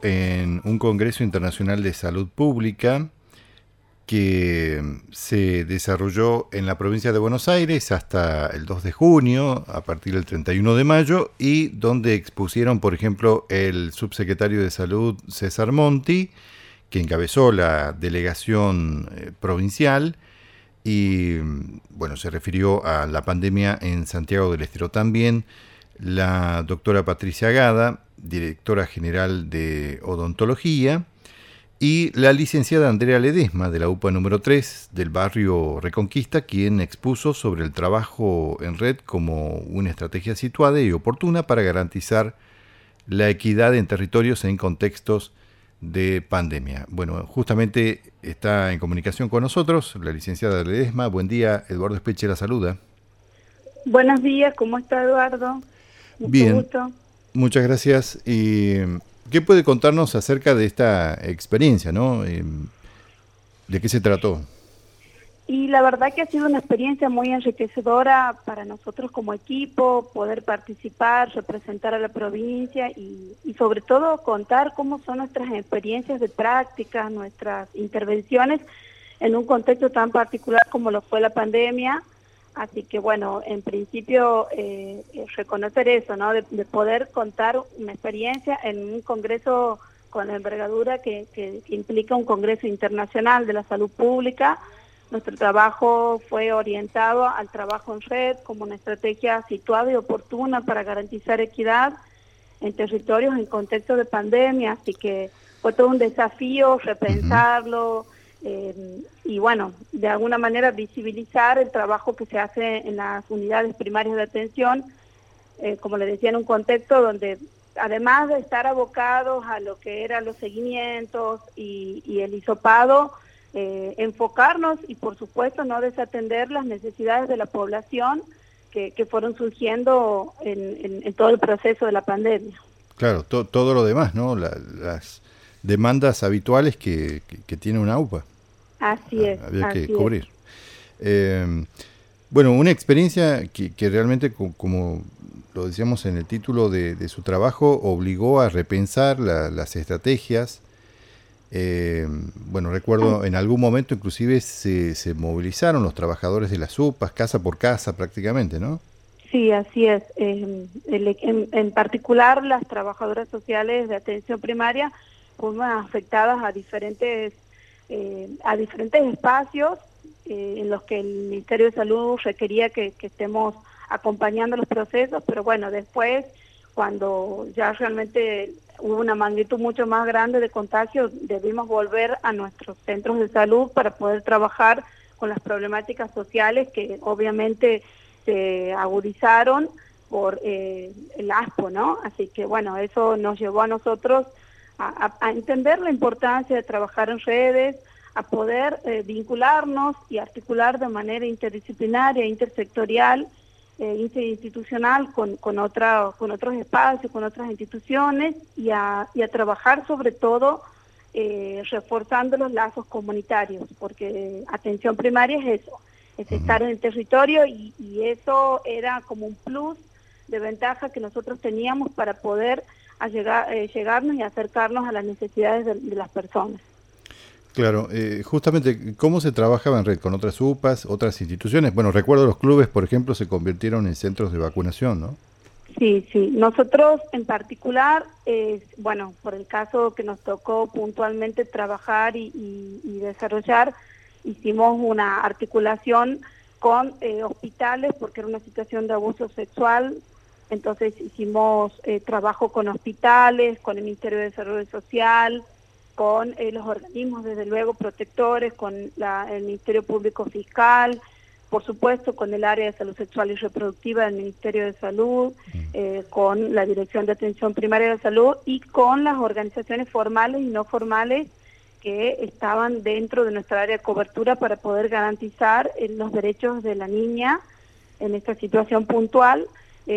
en un Congreso Internacional de Salud Pública que se desarrolló en la provincia de Buenos Aires hasta el 2 de junio, a partir del 31 de mayo, y donde expusieron, por ejemplo, el subsecretario de Salud César Monti, que encabezó la delegación provincial, y bueno, se refirió a la pandemia en Santiago del Estero. También la doctora Patricia Gada, directora general de odontología, y la licenciada Andrea Ledesma, de la UPA número 3 del barrio Reconquista, quien expuso sobre el trabajo en red como una estrategia situada y oportuna para garantizar la equidad en territorios en contextos de pandemia. Bueno, justamente está en comunicación con nosotros la licenciada Ledesma. Buen día, Eduardo Espeche la saluda. Buenos días, ¿cómo está Eduardo? Mucho Bien, gusto. muchas gracias. ¿Y qué puede contarnos acerca de esta experiencia, no? ¿De qué se trató? Y la verdad que ha sido una experiencia muy enriquecedora para nosotros como equipo, poder participar, representar a la provincia y sobre todo contar cómo son nuestras experiencias de práctica, nuestras intervenciones en un contexto tan particular como lo fue la pandemia. Así que bueno, en principio reconocer eso, ¿no? De poder contar una experiencia en un congreso con la envergadura que implica un congreso internacional de la salud pública. Nuestro trabajo fue orientado al trabajo en red como una estrategia situada y oportuna para garantizar equidad en territorios en contexto de pandemia, así que fue todo un desafío repensarlo. Y bueno, de alguna manera visibilizar el trabajo que se hace en las unidades primarias de atención, como le decía, en un contexto donde además de estar abocados a lo que eran los seguimientos y el hisopado, enfocarnos y por supuesto no desatender las necesidades de la población que fueron surgiendo en todo el proceso de la pandemia. Claro, todo lo demás, ¿no? Las demandas habituales que tiene una UPA. Así es, Había que así es. cubrir. Bueno, una experiencia que realmente, como lo decíamos en el título de su trabajo, obligó a repensar las estrategias. Bueno, recuerdo en algún momento inclusive se movilizaron los trabajadores de las UPAs, casa por casa prácticamente, ¿no? Sí, así es. En particular, las trabajadoras sociales de atención primaria fueron afectadas a diferentes espacios en los que el Ministerio de Salud requería que estemos acompañando los procesos, pero bueno, después, cuando ya realmente hubo una magnitud mucho más grande de contagio, debimos volver a nuestros centros de salud para poder trabajar con las problemáticas sociales que obviamente se agudizaron por el ASPO, ¿no? Así que bueno, eso nos llevó a nosotros a entender la importancia de trabajar en redes, a poder vincularnos y articular de manera interdisciplinaria, intersectorial, interinstitucional con otros espacios, con otras instituciones y a trabajar sobre todo reforzando los lazos comunitarios, porque atención primaria es eso, es estar en el territorio y eso era como un plus de ventaja que nosotros teníamos para poder llegarnos y acercarnos a las necesidades de las personas. Claro, justamente, ¿cómo se trabajaba en red con otras UPAs, otras instituciones? Bueno, recuerdo los clubes, por ejemplo, se convirtieron en centros de vacunación, ¿no? Sí, sí. Nosotros en particular, bueno, por el caso que nos tocó puntualmente trabajar y desarrollar, hicimos una articulación con hospitales porque era una situación de abuso sexual. Entonces hicimos trabajo con hospitales, con el Ministerio de Desarrollo Social, con los organismos, desde luego, protectores, con el Ministerio Público Fiscal, por supuesto con el área de salud sexual y reproductiva del Ministerio de Salud, con la Dirección de Atención Primaria de Salud y con las organizaciones formales y no formales que estaban dentro de nuestra área de cobertura para poder garantizar los derechos de la niña en esta situación puntual,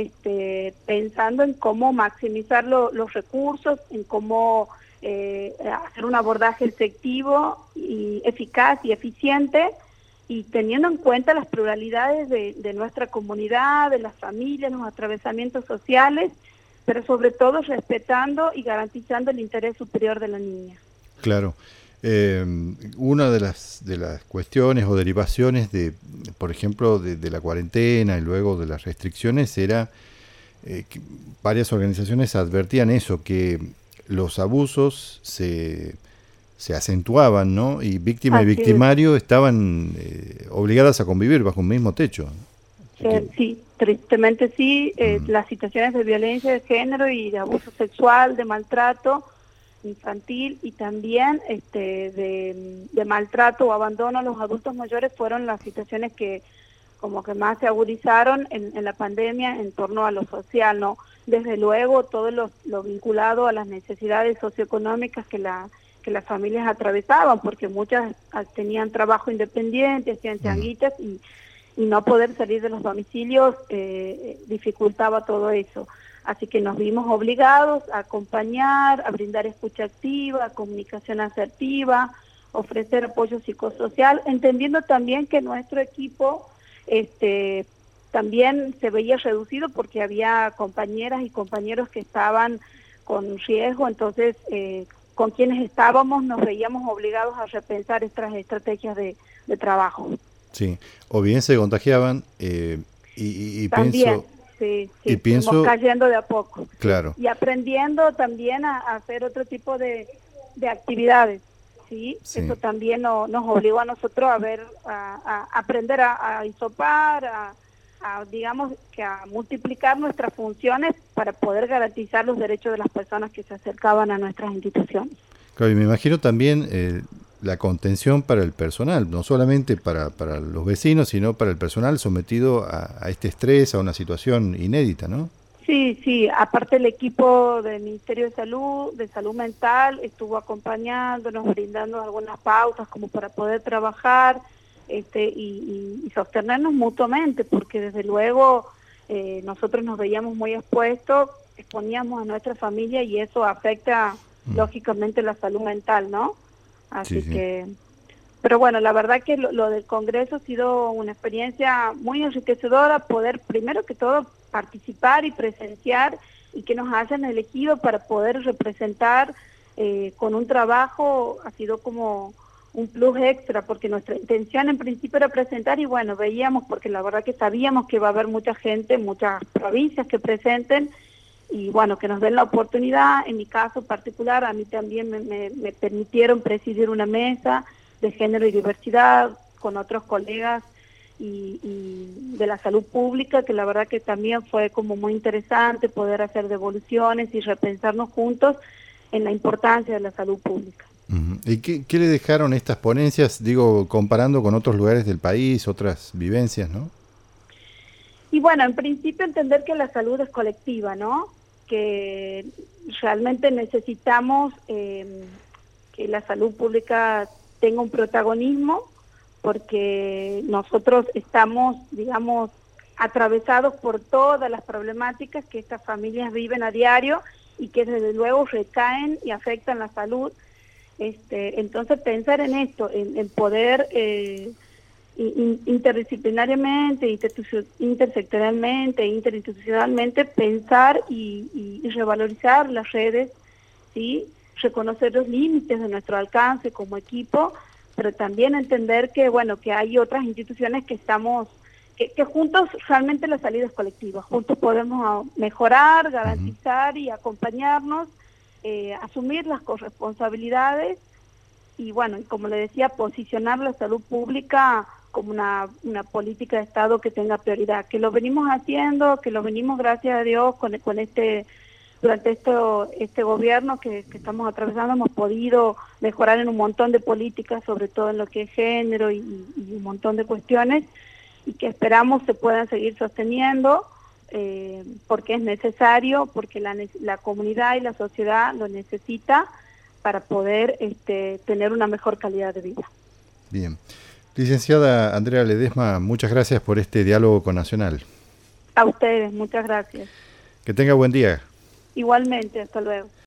pensando en cómo maximizar los recursos, en cómo hacer un abordaje efectivo y eficaz y eficiente, y teniendo en cuenta las pluralidades de nuestra comunidad, de las familias, los atravesamientos sociales, pero sobre todo respetando y garantizando el interés superior de la niña. Claro. Una de las cuestiones o derivaciones por ejemplo, de la cuarentena y luego de las restricciones era que varias organizaciones advertían eso, que los abusos se acentuaban, ¿no? Y víctima y Así es. victimario estaban obligadas a convivir bajo un mismo techo. Sí, tristemente sí, las situaciones de violencia de género y de abuso sexual, de maltrato infantil y también de maltrato o abandono a los adultos mayores fueron las situaciones que como que más se agudizaron en la pandemia en torno a lo social, ¿no? Desde luego todo lo vinculado a las necesidades socioeconómicas que las familias atravesaban, porque muchas tenían trabajo independiente, hacían changuitas y no poder salir de los domicilios dificultaba todo eso. Así que nos vimos obligados a acompañar, a brindar escucha activa, comunicación asertiva, ofrecer apoyo psicosocial, entendiendo también que nuestro equipo también se veía reducido porque había compañeras y compañeros que estaban con riesgo, entonces con quienes estábamos nos veíamos obligados a repensar estas estrategias de trabajo. Sí, o bien se contagiaban y también, pienso, estamos cayendo de a poco. Claro. Y aprendiendo también a hacer otro tipo de actividades. Sí, eso también nos obligó a nosotros a aprender a hisopar, digamos, que a multiplicar nuestras funciones para poder garantizar los derechos de las personas que se acercaban a nuestras instituciones. Claro, y me imagino también la contención para el personal, no solamente para los vecinos, sino para el personal sometido a este estrés, a una situación inédita, ¿no? Sí, aparte el equipo del Ministerio de Salud Mental, estuvo acompañándonos, brindando algunas pautas como para poder trabajar y sostenernos mutuamente, porque desde luego nosotros nos veíamos muy exponíamos a nuestra familia y eso afecta lógicamente la salud mental, ¿no? Así que... Pero bueno, la verdad que lo del Congreso ha sido una experiencia muy enriquecedora, poder primero que todo participar y presenciar y que nos hayan elegido para poder representar con un trabajo, ha sido como un plus extra, porque nuestra intención en principio era presentar y bueno, veíamos, porque la verdad que sabíamos que va a haber mucha gente, muchas provincias que presenten y bueno, que nos den la oportunidad. En mi caso particular, a mí también me permitieron presidir una mesa de género y diversidad con otros colegas y de la salud pública, que la verdad que también fue como muy interesante poder hacer devoluciones y repensarnos juntos en la importancia de la salud pública. ¿Y qué le dejaron estas ponencias, digo, comparando con otros lugares del país, otras vivencias, no? Y bueno, en principio entender que la salud es colectiva, ¿no? Que realmente necesitamos que la salud pública tenga un protagonismo, porque nosotros estamos, digamos, atravesados por todas las problemáticas que estas familias viven a diario y que desde luego recaen y afectan la salud. Entonces pensar en esto, en poder interdisciplinariamente, intersectorialmente, interinstitucionalmente pensar y revalorizar las redes, ¿sí? Reconocer los límites de nuestro alcance como equipo, pero también entender que bueno, que hay otras instituciones que que juntos realmente la salida es colectiva, juntos podemos mejorar, garantizar y acompañarnos, asumir las corresponsabilidades y bueno, como le decía, posicionar la salud pública como una política de Estado que tenga prioridad, que lo venimos haciendo, que lo venimos, gracias a Dios, durante este gobierno que estamos atravesando, hemos podido mejorar en un montón de políticas, sobre todo en lo que es género y un montón de cuestiones, y que esperamos se puedan seguir sosteniendo, porque es necesario, porque la comunidad y la sociedad lo necesita para poder tener una mejor calidad de vida. Bien. Licenciada Andrea Ledesma, muchas gracias por este diálogo con Nacional. A ustedes, muchas gracias. Que tenga buen día. Igualmente, hasta luego.